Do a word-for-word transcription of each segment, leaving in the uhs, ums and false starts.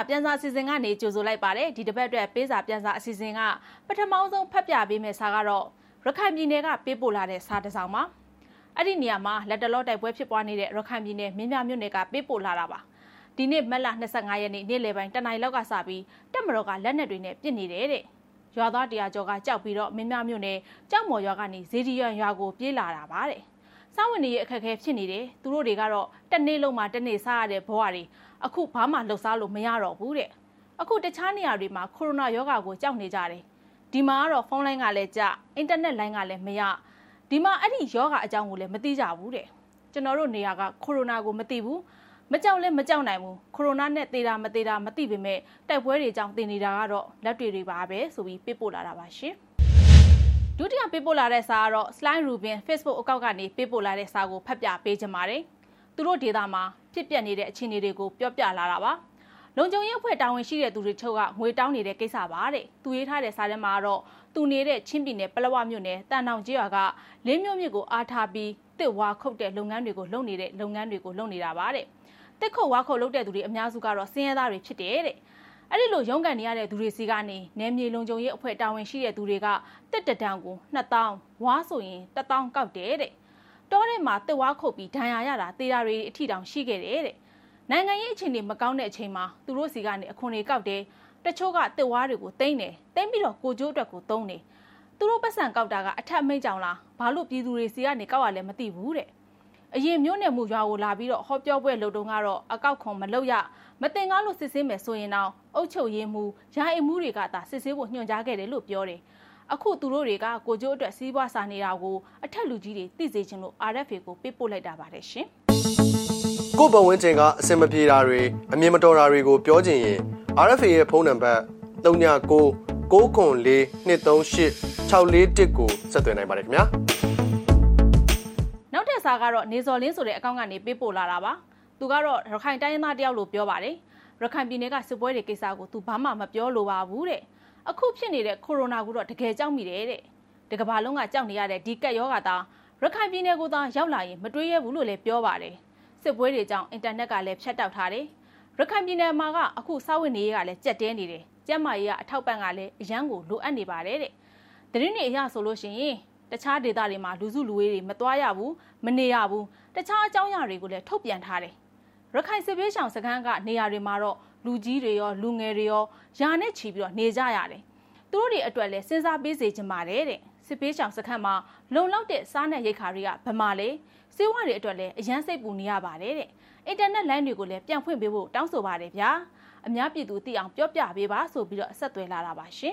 ပြန်စာအစီအစဉ်ကနေကြိုဆိုလိုက်ပါတယ်ဒီတစ်ပတ်အတွက်ပေးစာပြန်စာအစီအစဉ်ကပထမဆုံးဖတ်ပြပေးမယ့်စာကတော့ရခိုင်ပြည်နယ်ကပေးပို့လာတဲ့စာတစ်စောင်ပါအဲ့ဒီနေရာမှာလက်တလောတိုက်ပွဲဖြစ်ပွားနေတဲ့ရခိုင်ပြည်နယ်မင်းပြမြို့နယ်ကပေးပို့လာတာပါဒီနေ့မက်လ၂၅ရက်နေ့နေ့လယ်ပိုင်းတနင်္လာလောက်ကစပြီးတက်မတော်ကလက်နက်တွေနဲ့ပြစ်နေတယ်တဲ့ရွာသားတရားကျော်ကကြောက်ပြီးတော့မင်းပြမြို့နယ်ကြောက်မော်ရွာကနေဇေဒီရွာရွာကိုပြေးလာတာပါတဲ့စားဝင်ရဲ့အခက်အခဲဖြစ်နေတယ်သူတို့တွေကတော့တနေ့လုံးမှတနေ့စားရတဲ့ဘဝတွေအခုဘာမှလှုပ်ရှားလို့မရတော့ဘူးတဲ့အခုတခြားနေရာတွေမှာကိုရိုနာရောဂါကိုကြောက်နေကြတယ်ဒီမှာကတော့ဖုန်းလိုင်းကလည်းကျအင်တာနက်လိုင်းကလည်းမရဒီမှာအဲ့ဒီရောဂါအကြောင်းကိုလည်းမသိကြဘူးတဲ့ကျွန်တော်တို့နေရာကကိုရိုနာကိုမသိဘူးမကြောက်လဲမကြောက်နိုင်ဘူးကိုရိုနာနဲ့သေတာမသေတာမသိပေမဲ့တိုက်ပွဲတွေကြောင့်တင်နေတာကတော့လက်တွေတွေပါပဲဆိုပြီးပေးပို့လာတာပါရှင်ဒုတိယပေးပို့လာတဲ့စာကတော့ Slide Rubin Facebook အကောင့်ကနေပေးပို့လာတဲ့စာကိုဖတ်ပြပေးချင်ပါတယ်သူတို့ဒေတာမှာဖြစ်ပျက်နေတဲ့အခြေအနေတွေကိုပြောပြလာတာပါလုံခြုံရေးအဖွဲ့တာဝန်ရှိတဲ့သူတွေချုပ်ကငွေတောင်းနေတဲ့ကိစ္စပါတဲ့သူရေးထားတဲ့စာထဲမှာတော့သူနေတဲ့ချင်းပြည်နယ်ပလောဝမြို့နယ်တန်တောင်ကျေးရွာကလင်းမြို့မြစ်ကိုအားထားပြီးတစ်ဝါခုတ်တဲ့လုပ်ငန်းတွေကိုလုပ်နေတဲ့လုပ်ငန်းတွေကိုလုပ်နေတာပါတဲ့တစ်ခုတ်ဝါခုတ်လုပ်တဲ့သူတွေအများစုကတော့စင်းရဲသားတွေဖြစ်တယ်တဲ့အဲ့ဒီလိုရုန်းကန်နေရတဲ့သူတွေစီကနေနယ်မြေလုံခြုံရေးအဖွဲ့တာဝန်ရှိတဲ့သူတွေကတစ်တဒံကိုနှစ်သောင်းဝါဆိုရင်တစ်သောင်းကောက်တယ်တဲ့တောထဲမှာတစ်ဝါခုတ်ပြီးဒဏ်ရာရတာတေးတာတွေအထီတောင်ရှိခဲ့တယ်တဲ့နိုင်ငံရေးအခြေအနေမကောင်းတဲ့အချိန်မှာသူတို့စီကနေအခွန်တွေကောက်တယ်တချို့ကတစ်ဝါတွေကိုတိမ့်တယ်တိမ့်ပြီးတော့ကိုကျိုးအတွက်ကိုသုံးတယ်သူတို့ပတ်စံကောက်တာကအထက်မိတ်ကြောင်လားဘာလို့ပြည်သူတွေစီကနေကောက်ရလဲမသိဘူးတဲ့အရင်မျိုးနယ်မှုရွာကိုလာပြီးတော့ဟောပြောပွဲလုပ်တုန်းကတော့အကောက်ခွန်မလုပ်ရမတင်ကားလို့စစ်ဆေးမယ်ဆိုရင်တော့အုတ်ချုပ်ရေးမှုယာအိမ်မှုတွေကသာစစ်ဆေးဖို့ညွှန်ကြားခဲ့တယ်လို့ပြောတယ်အခုသူတို့တွေကကိုကျိုးအတွက်စီးပွားစာနေတာကိုအထက်လူကြီးတွေသိစေချင်လို့ R F A ကိုပေးပို့လိုက်တာပါတယ်ရှင်ကိုဘဝင်းချင်းကအစင်မပြေတာတွေအမြင်မတော်တာတွေကိုပြောချင်ရင် R F A ရဲ့ဖုန်းနံပါတ်၃၉၉၉၄၂၃၈၆၄၁ကိုဆက်သွယ်နိုင်ပါတယ်ခင်ဗျာနောက်ထပ်စာကတော့နေစော်လင်းဆိုတဲ့အကောင့်ကနေပေးပို့လာတာပါသူကတော့ရခိုင်တိုင်းရင်းသားတယောက်လို့ပြောပါတယ်ရခိုင်ပြည်နယ်ကစစ်ပွဲတွေကိစ္စကိုသူဘာမှမပြောလိုပါဘူးတဲ့အခုဖြစ်နေတဲ့ကိုရိုနာကိုတော့တကယ်ကြောက်မိတယ်တဲ့ဒီကမ္ဘာလုံးကကြောက်နေရတဲ့ဒီကက်ရောဂါသားရခိုင်ပြည်နယ်ကိုသာရောက်လာရင်မတွေးရဘူးလို့လည်းပြောပါတယ်စစ်ပွဲတွေကြောင့်အင်တာနက်ကလည်းဖြတ်တောက်ထားတယ်ရခိုင်ပြည်နယ်မှာကအခုစာဝတ်နေရေးကလည်းကြက်တဲနေတယ်ကျန်းမာရေးကအထောက်ပံ့ကလည်းအရန်ကိုလိုအပ်နေပါတယ်တဲ့သတင်းတွေအရဆိုလို့ရှိရင်တခြားဒေသတွေမှာလူစုလူဝေးတွေမသွားရဘူးမနေရဘူးတခြားအကြောင်းအရာတွေကိုလည်းထုတ်ပြန်ထားတယ်ရခိုင်စစ်ဘေးရှောင်စခန်းကနေရာတွေမှာတော့လူကြီးတွေရောလူငယ်တွေရောယာနဲ့ချီပြီးတော့နေကြရတယ်သူတို့တွေအတွက်လည်းစဉ်းစားပေးစေချင်ပါတယ်တဲ့စစ်ဘေးရှောင်စခန်းမှာလုံလောက်တဲ့စားနဲ့ရိက္ခာတွေကဗမာလေစေဝါတွေအတွက်လည်းအရန်စိတ်ပူနေရပါတယ်တဲ့အင်တာနက်လိုင်းတွေကိုလည်းပြန်ဖွင့်ပေးဖို့တောင်းဆိုပါတယ်ဗျာအများပြည်သူသိအောင်ပြောပြပေးပါဆိုပြီးတော့အဆက်သွယ်လာတာပါရှင်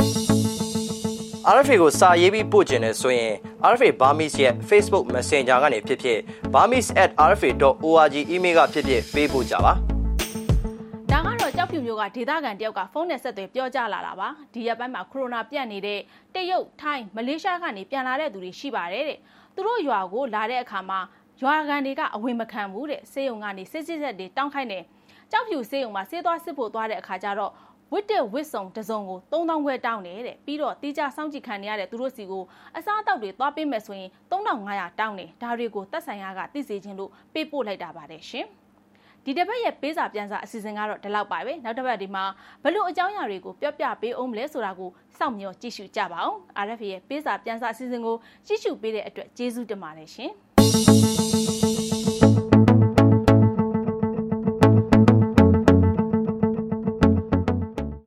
R F A ကိုစာရေးပြီးပို့ချင်တယ်ဆိုရင် R F A Burmese ရဲ့ Facebook Messenger ကနေဖြစ်ဖြစ် burmese at r f a dot org email ကဖြစ်ဖြစ်ပေးပို့ကြပါဒါကတော့ကြောက်ဖြူမျိုးကဒေသခံတယောက်ကဖုန်းနဲ့ဆက်သွယ်ပြောကြလာတာပါဒီရက်ပိုင်းမှာကိုရိုနာပြန့်နေတဲ့တရုတ်ထိုင်းမလေးရှားကနေပြန်လာတဲ့သူတွေရှိပါတယ်တဲ့သူတို့ရွာကိုလာတဲ့အခါမှာရွာကန်တွေကအဝင်မခံဘူးတဲ့စေယုံကနေစစ်စစ်ဆက်တွေတောင်းခိုင်းတယ်ကြောက်ဖြူစေယုံမှာဆေးသွားစစ်ဖို့သွားတဲ့အခါကျတော့ဝစ်တဲ့ဝစ်စုံတစုံကိုသုံးသောင်းခွဲတောင်းတယ်တဲ့ပြီးတော့တီးကြစောင့်ကြည့်ခံနေရတဲ့သူတို့စီကိုအစားအသောက်တွေသွားပေးမယ်ဆိုရင်သုံးထောင်ငါးရာတောင်းတယ်ဒါတွေကိုသက်ဆိုင်ရာကသိစေခြင်းလို့ပေးပို့လိုက်တာပါတယ်ရှင်ဒီတစ်ပတ်ရဲ့ပေးစာပြန်စာအစီအစဉ်ကတော့ဒီလောက်ပါပဲနောက်တစ်ပတ်ဒီမှာဘလို့အကြောင်းအရာတွေကိုပြောပြပေးအောင်မလဲဆိုတာကိုစောင့်မျှော်ကြည့်ရှုကြပါအောင် R F A ရဲ့ပေးစာပြန်စာအစီအစဉ်ကိုကြည့်ရှုပေးတဲ့အတွက်ကျေးဇူးတင်ပါတယ်ရှင်